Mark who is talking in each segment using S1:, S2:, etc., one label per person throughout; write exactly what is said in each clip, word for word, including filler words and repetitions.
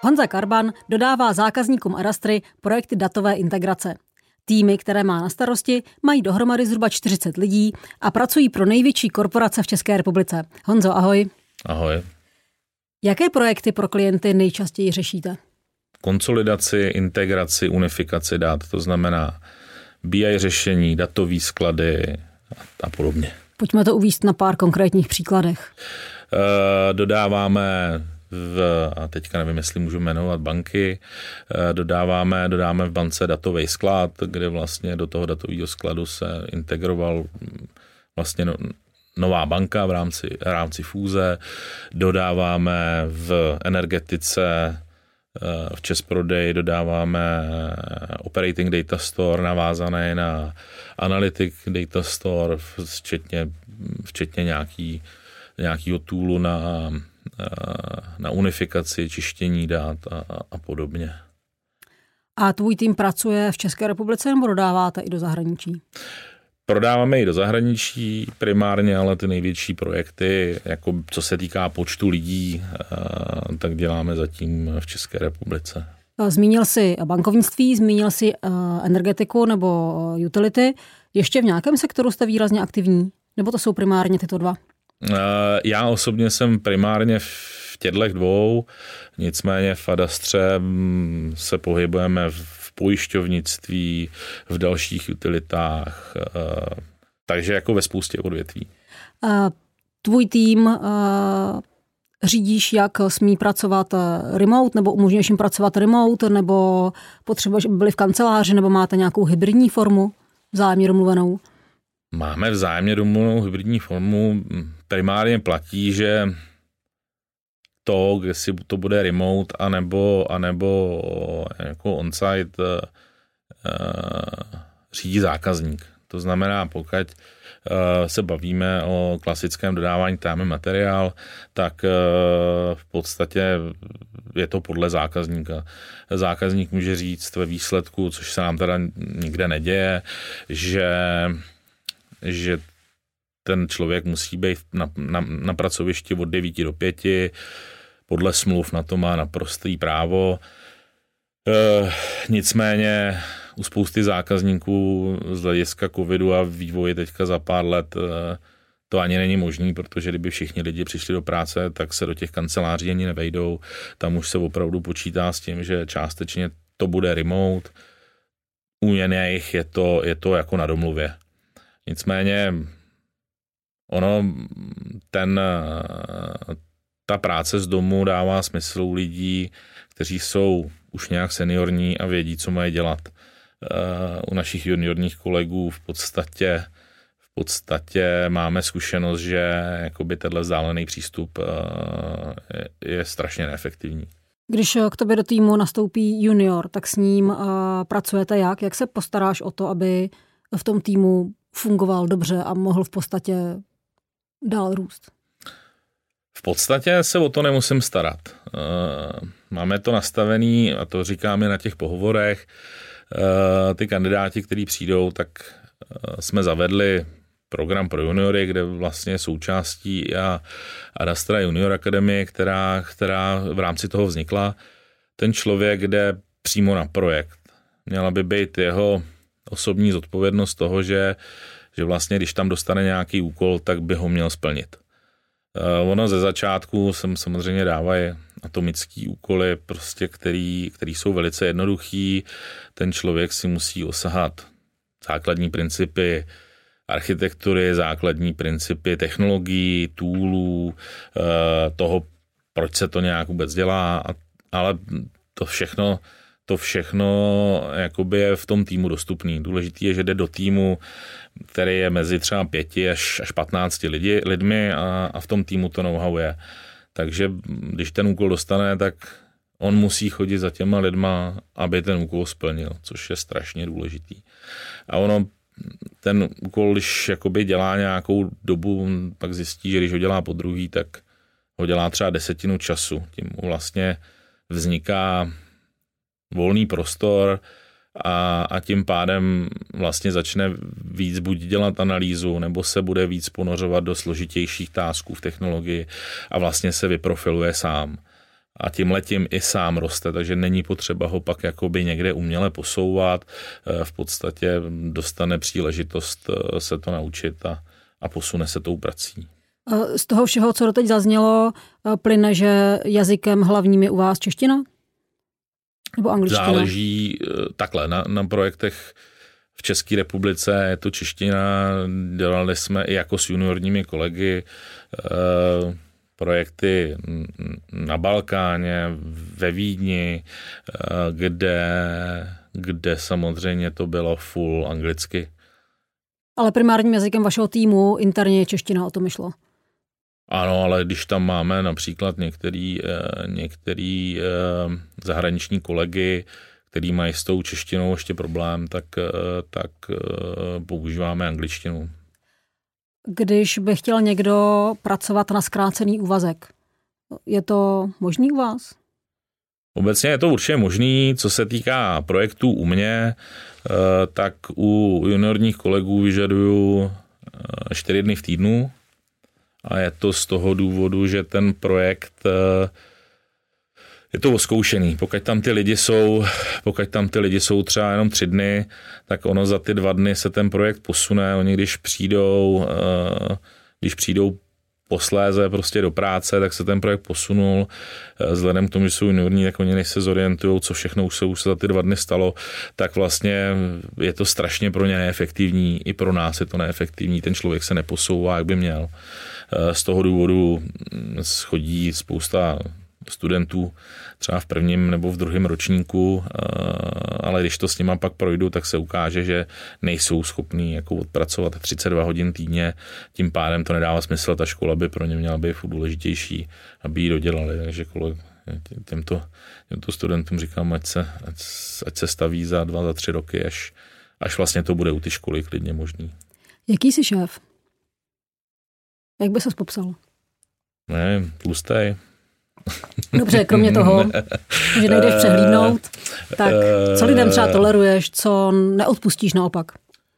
S1: Honza Karban dodává zákazníkům Adastry projekty datové integrace. Týmy, které má na starosti, mají dohromady zhruba čtyřicet lidí a pracují pro největší korporace v České republice. Honzo, ahoj.
S2: Ahoj.
S1: Jaké projekty pro klienty nejčastěji řešíte?
S2: Konsolidaci, integraci, unifikaci dat, to znamená B I řešení, datové sklady a podobně.
S1: Pojďme to uvést na pár konkrétních příkladech.
S2: E, dodáváme, v, a teďka nevím, jestli můžu jmenovat banky, e, dodáváme, dodáme v bance datový sklad, kde vlastně do toho datového skladu se integroval vlastně no, nová banka v rámci, v rámci fúze. Dodáváme v energetice, v ČEZProdej dodáváme Operating Data Store navázané na Analytic Data Store, včetně, včetně nějaký, nějakého toolu na, na unifikaci, čištění dat a, a podobně.
S1: A tvůj tým pracuje v České republice nebo dodáváte i do zahraničí?
S2: Prodáváme i do zahraničí primárně, ale ty největší projekty, jako co se týká počtu lidí, tak děláme zatím v České republice.
S1: Zmínil jsi bankovnictví, zmínil jsi energetiku nebo utility. Ještě v nějakém sektoru jste výrazně aktivní? Nebo to jsou primárně tyto dva?
S2: Já osobně jsem primárně v těchto dvou, nicméně v Adastře se pohybujeme v pojišťovnictví, v dalších utilitách, takže jako ve spoustě odvětví.
S1: Tvůj tým řídíš, jak smí pracovat remote, nebo umožňuješ jim pracovat remote, nebo potřebuješ, aby byli v kanceláři, nebo máte nějakou hybridní formu vzájemně domluvenou?
S2: Máme vzájemně domluvenou hybridní formu. Primárně platí, že to, jestli to bude remote anebo, anebo jako on-site, uh, řídí zákazník. To znamená, pokud uh, se bavíme o klasickém dodávání time materiál, tak uh, v podstatě je to podle zákazníka. Zákazník může říct ve výsledku, což se nám teda nikde neděje, že, že ten člověk musí být na, na, na pracovišti od devíti do pěti, podle smluv na to má naprostý právo. E, nicméně u spousty zákazníků z hlediska covidu a vývoji teďka za pár let e, to ani není možný, protože kdyby všichni lidi přišli do práce, tak se do těch kanceláří ani nevejdou. Tam už se opravdu počítá s tím, že částečně to bude remote. U jiných je to, je to jako na domluvě. Nicméně ono, ten ta práce z domu dává smysl u lidí, kteří jsou už nějak seniorní a vědí, co mají dělat. U našich juniorních kolegů v podstatě, v podstatě máme zkušenost, že jakoby tenhle vzdálený přístup je strašně neefektivní.
S1: Když k tobě do týmu nastoupí junior, tak s ním pracujete jak? Jak se postaráš o to, aby v tom týmu fungoval dobře a mohl v podstatě dál růst?
S2: V podstatě se o to nemusím starat. Máme to nastavený, a to říkáme na těch pohovorech, ty kandidáti, kteří přijdou, tak jsme zavedli program pro juniory, kde vlastně součástí a Adastra Junior Academy, která, která v rámci toho vznikla. Ten člověk jde přímo na projekt. Měla by být jeho osobní zodpovědnost toho, že, že vlastně, když tam dostane nějaký úkol, tak by ho měl splnit. Ono ze začátku sem samozřejmě dávají atomický úkoly, prostě, který, který jsou velice jednoduchý. Ten člověk si musí osahat základní principy architektury, základní principy technologií, toolů, toho, proč se to nějak vůbec dělá, ale to všechno, to všechno jakoby je v tom týmu dostupný. Důležitý je, že jde do týmu, který je mezi třeba pěti až, až patnácti lidi, lidmi a, a v tom týmu to know-how je. Takže když ten úkol dostane, tak on musí chodit za těma lidma, aby ten úkol splnil, což je strašně důležitý. A ono, ten úkol, když jakoby dělá nějakou dobu, pak zjistí, že když ho dělá po druhý, tak ho dělá třeba desetinu času. Tím vlastně vzniká volný prostor a, a tím pádem vlastně začne víc buď dělat analýzu, nebo se bude víc ponořovat do složitějších tásků v technologii a vlastně se vyprofiluje sám. a tímhletím i sám roste, takže není potřeba ho pak jakoby někde uměle posouvat. V podstatě dostane příležitost se to naučit a, a posune se tou prací.
S1: Z toho všeho, co doteď zaznělo, plyne, že jazykem hlavním je u vás čeština? Nebo angličtina?
S2: Záleží takhle, na, na projektech v České republice je to čeština, dělali jsme i jako s juniorními kolegy eh, projekty na Balkáně, ve Vídni, eh, kde, kde samozřejmě to bylo full anglicky.
S1: Ale primárním jazykem vašeho týmu interně je čeština, o tom šlo.
S2: Ano, ale když tam máme například některý, některý zahraniční kolegy, který mají s tou češtinou ještě problém, tak, tak používáme angličtinu.
S1: Když by chtěl někdo pracovat na zkrácený úvazek, je to možný u vás?
S2: Obecně je to určitě možný, co se týká projektů u mě, tak u juniorních kolegů vyžaduju čtyři dny v týdnu a je to z toho důvodu, že ten projekt je to oskoušený. Pokud tam ty lidi jsou, pokud tam ty lidi jsou třeba jenom tři dny, tak ono za ty dva dny se ten projekt posune. Oni když přijdou, když přijdou posléze prostě do práce, tak se ten projekt posunul. Vzhledem k tomu, že jsou juniorní, tak oni než se zorientujou, co všechno už se, už se za ty dva dny stalo, tak vlastně je to strašně pro ně neefektivní. I pro nás je to neefektivní. Ten člověk se neposouvá, jak by měl. Z toho důvodu chodí spousta studentů třeba v prvním nebo v druhém ročníku, ale když to s nima pak projdu, tak se ukáže, že nejsou schopní jako odpracovat třicet dva hodin týdně, tím pádem to nedává smysl, ta škola by pro ně měla být furt důležitější, aby ji dodělali, takže těmto, těmto studentům říkám, ať se, ať, ať se staví za dva, za tři roky, až, až vlastně to bude u ty školy klidně možný.
S1: Jaký jsi šéf? Jak by ses popsal?
S2: Ne, tlustej.
S1: Dobře, kromě toho, že nejdeš přehlídnout, tak co lidem třeba toleruješ, co neodpustíš naopak?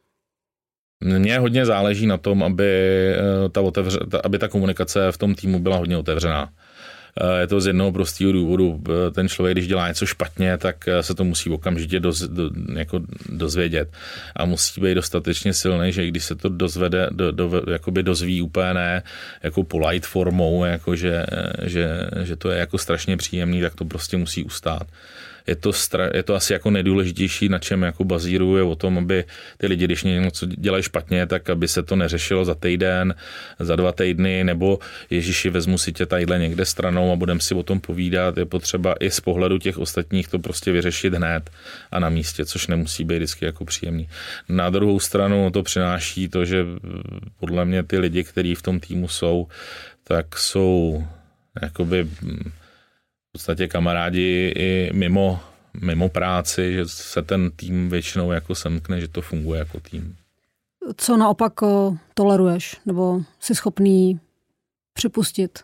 S2: Mně hodně záleží na tom, aby ta, otevře, aby ta komunikace v tom týmu byla hodně otevřená. Je to z jednoho prostého důvodu. Ten člověk, když dělá něco špatně, tak se to musí okamžitě doz, do, jako dozvědět. A musí být dostatečně silný, že když se to dozvede, do, do, jakoby dozví úplně ne jako polite formou, jako že, že, že to je jako strašně příjemný, tak to prostě musí ustát. Je to, stra, je to asi jako nejdůležitější, na čem jako bazíruje o tom, aby ty lidi, když něco dělají špatně, tak aby se to neřešilo za týden, za dva týdny, nebo Ježiši, vezmu si tě tadyhle někde stranou a budeme si o tom povídat. Je potřeba i z pohledu těch ostatních to prostě vyřešit hned a na místě, což nemusí být vždycky jako příjemný. Na druhou stranu to přináší to, že podle mě ty lidi, kteří v tom týmu jsou, tak jsou jakoby v podstatě kamarádi i mimo, mimo práci, že se ten tým většinou jako semkne, že to funguje jako tým.
S1: Co naopak toleruješ, nebo jsi schopný připustit?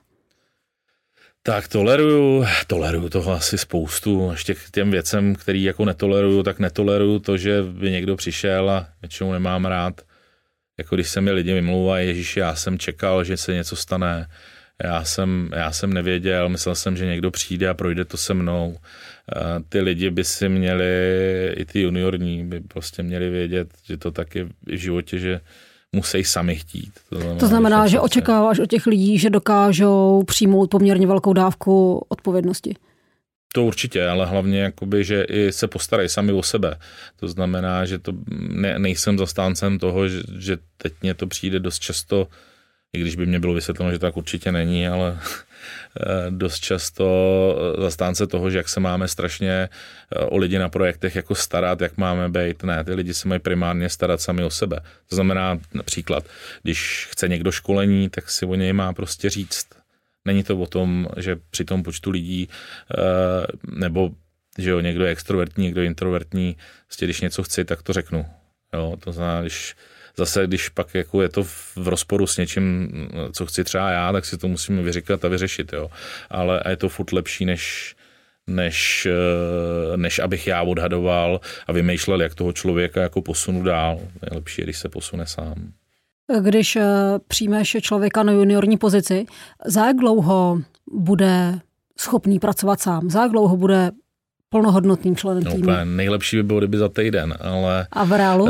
S2: Tak toleruju, toleruju toho asi spoustu. Ještě k těm věcem, který jako netoleruju, tak netoleruju to, že by někdo přišel a většinou nemám rád. Jako když se mi lidi vymlouvají, Ježíši, já jsem čekal, že se něco stane. Já jsem, já jsem nevěděl, myslel jsem, že někdo přijde a projde to se mnou. Ty lidi by si měli, i ty juniorní by prostě měli vědět, že to tak je v životě, že musí sami chtít.
S1: To znamená, to znamená že očekáváš od těch lidí, že dokážou přijmout poměrně velkou dávku odpovědnosti.
S2: To určitě, ale hlavně, jakoby, že i se postarají sami o sebe. To znamená, že to ne, nejsem zastáncem toho, že, že teď mě to přijde dost často, i když by mě bylo vysvětleno, že tak určitě není, ale dost často zastánce toho, že jak se máme strašně o lidi na projektech jako starat, jak máme být. Ne, ty lidi se mají primárně starat sami o sebe. To znamená například, když chce někdo školení, tak si o něj má prostě říct. Není to o tom, že při tom počtu lidí nebo že jo, někdo je extrovertní, někdo je introvertní, prostě když něco chci, tak to řeknu. Jo, to znamená, když Zase, když pak jako je to v rozporu s něčím, co chci třeba já, tak si to musíme vyříkat a vyřešit. Jo. Ale je to furt lepší, než, než, než abych já odhadoval a vymýšlel, jak toho člověka jako posunu dál. Je lepší, když se posune sám.
S1: Když přijmeš člověka na juniorní pozici, za jak dlouho bude schopný pracovat sám? Za jak dlouho bude plnohodnotným členem týmu?
S2: No, nejlepší by bylo, kdyby za týden, ale...
S1: A v reálu?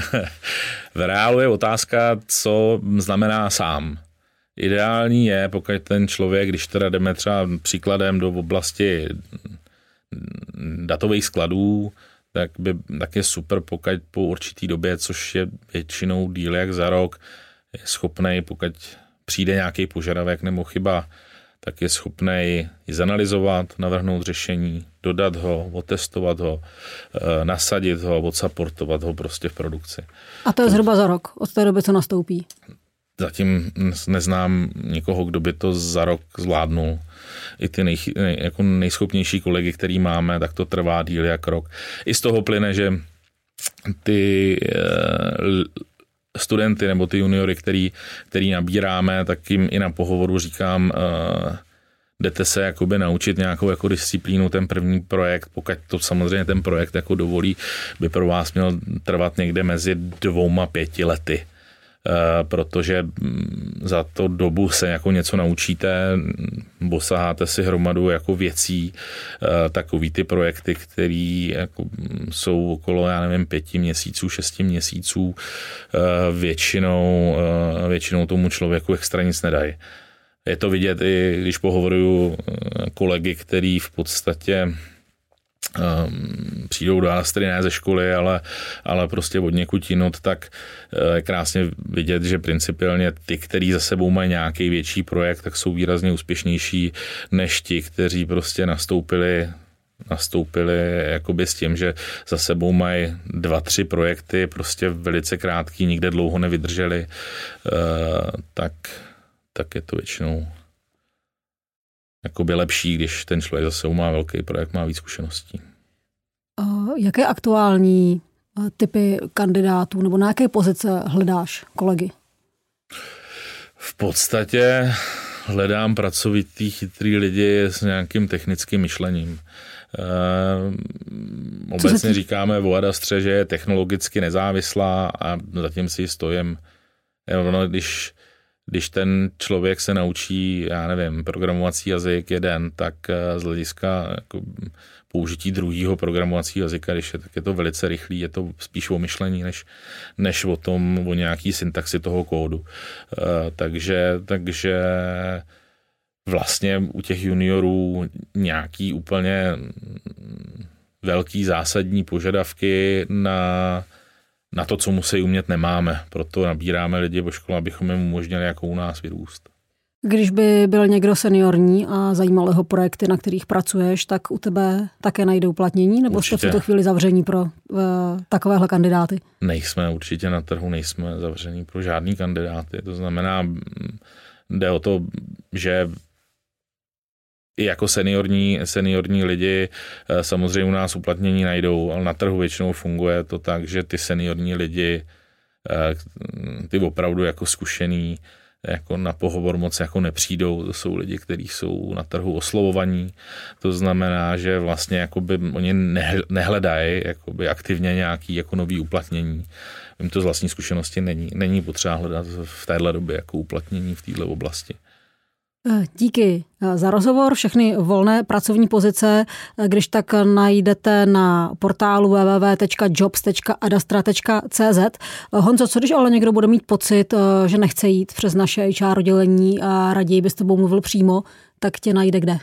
S2: V reálu je otázka, co znamená sám. Ideální je, pokud ten člověk, když teda jdeme třeba příkladem do oblasti datových skladů, tak, by, tak je super, pokud po určitý době, což je většinou díl jak za rok, je schopnej, pokud přijde nějaký požadavek nebo chyba, tak je schopnej ji zanalyzovat, navrhnout řešení, dodat ho, otestovat ho, nasadit ho, odsupportovat ho prostě v produkci.
S1: A to je zhruba za rok, od té doby, co nastoupí?
S2: Zatím neznám nikoho, kdo by to za rok zvládnul. I ty nej, jako nejschopnější kolegy, který máme, tak to trvá díl jak rok. I z toho plyne, že ty studenty nebo ty juniory, který, který nabíráme, tak jim i na pohovoru říkám, uh, jdete se jakoby naučit nějakou jako disciplínu, ten první projekt, pokud to samozřejmě ten projekt jako dovolí, by pro vás měl trvat někde mezi dvouma pěti lety. Uh, protože za to dobu se jako něco naučíte, osaháte si hromadu jako věcí, uh, takový ty projekty, které jako jsou okolo, já nevím, pěti měsíců, šesti měsíců, uh, většinou, uh, většinou tomu člověku extra nic nedají. Je to vidět i když pohovoruju kolegy, který v podstatě Um, přijdou do Adastry ne ze školy, ale, ale prostě od někud jinut, tak je uh, krásně vidět, že principiálně ty, kteří za sebou mají nějaký větší projekt, tak jsou výrazně úspěšnější než ti, kteří prostě nastoupili nastoupili jakoby s tím, že za sebou mají dva, tři projekty, prostě velice krátký, nikde dlouho nevydrželi, uh, tak, tak je to většinou jakoby lepší, když ten člověk zase má velký projekt, má víc zkušeností.
S1: Jaké aktuální typy kandidátů nebo na jaké pozice hledáš kolegy?
S2: V podstatě hledám pracovitý, chytrý lidi s nějakým technickým myšlením. E, obecně říkáme o Adastře, že je technologicky nezávislá a zatím si ji stojím. Ono, když Když ten člověk se naučí, já nevím, programovací jazyk jeden, tak z hlediska jako použití druhého programovacího jazyka, když je, tak je to velice rychlý, je to spíš o myšlení, než, než o tom, o nějaký syntaxi toho kódu. Uh, takže, takže vlastně u těch juniorů nějaký úplně velký zásadní požadavky na Na to, co musí umět, nemáme. Proto nabíráme lidi po škole, abychom jim umožnili jako u nás vyrůst. Když
S1: by byl někdo seniorní a zajímaly ho projekty, na kterých pracuješ, tak u tebe také najdou uplatnění? Nebo jste v tuto chvíli zavření pro uh, takovéhle kandidáty?
S2: Nejsme určitě na trhu, nejsme zavření pro žádný kandidáty. To znamená, jde o to, že i jako seniorní, seniorní lidi samozřejmě u nás uplatnění najdou, ale na trhu většinou funguje to tak, že ty seniorní lidi, ty opravdu jako zkušený, jako na pohovor moc jako nepřijdou. To jsou lidi, kteří jsou na trhu oslovovaní. To znamená, že vlastně jakoby oni nehledají jakoby aktivně nějaký jako nový uplatnění. Jim to z vlastní zkušenosti není. Není potřeba hledat v téhle době jako uplatnění v této oblasti.
S1: Díky za rozhovor. Všechny volné pracovní pozice, když tak najdete na portálu w w w tečka jobs tečka adastra tečka c z. Honzo, co když ale někdo bude mít pocit, že nechce jít přes naše H R oddělení a raději by s tebou mluvil přímo, tak tě najde kde?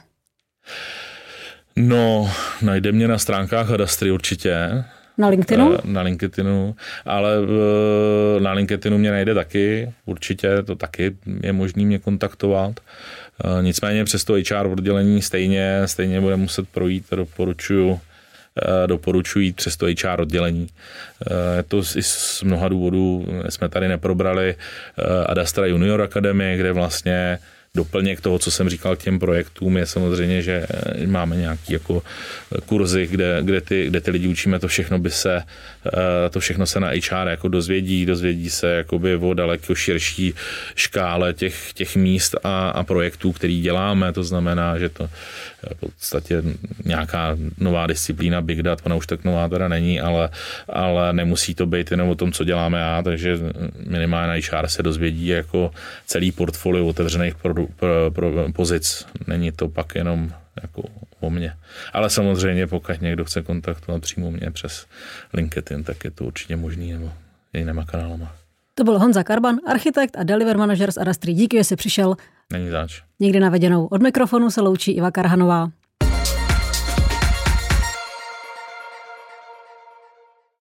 S2: No, najde mě na stránkách Adastry určitě.
S1: Na LinkedInu?
S2: Na LinkedInu, ale na LinkedInu mě najde taky, určitě to taky je možný mě kontaktovat. Nicméně přes to H R oddělení stejně, stejně bude muset projít, doporučuji, doporučuji jít přes to H R oddělení. Je to i z mnoha důvodů, jsme tady neprobrali Adastra Junior Academy, kde vlastně doplněk toho, co jsem říkal k těm projektům, je samozřejmě, že máme nějaký jako kurzy, kde, kde, ty, kde ty lidi učíme, to všechno by se, to všechno se na H R jako dozvědí, dozvědí se jakoby o daleko širší škále těch, těch míst a, a projektů, který děláme, to znamená, že to v podstatě nějaká nová disciplína Big Data, ona už tak nová teda není, ale, ale nemusí to být jenom o tom, co děláme já, takže minimálně na H R se dozvědí jako celý portfolio otevřených pro, pro, pro pozic. Není to pak jenom jako o mě. Ale samozřejmě, pokud někdo chce kontaktovat přímo mě přes LinkedIn, tak je to určitě možný, nebo jinýma kanálama.
S1: To byl Honza Karban, architekt a delivery manažer z Adastry. Díky, že jsi přišel.
S2: Není zač.
S1: Někdy na viděnou. Od mikrofonu se loučí Iva Karhanová.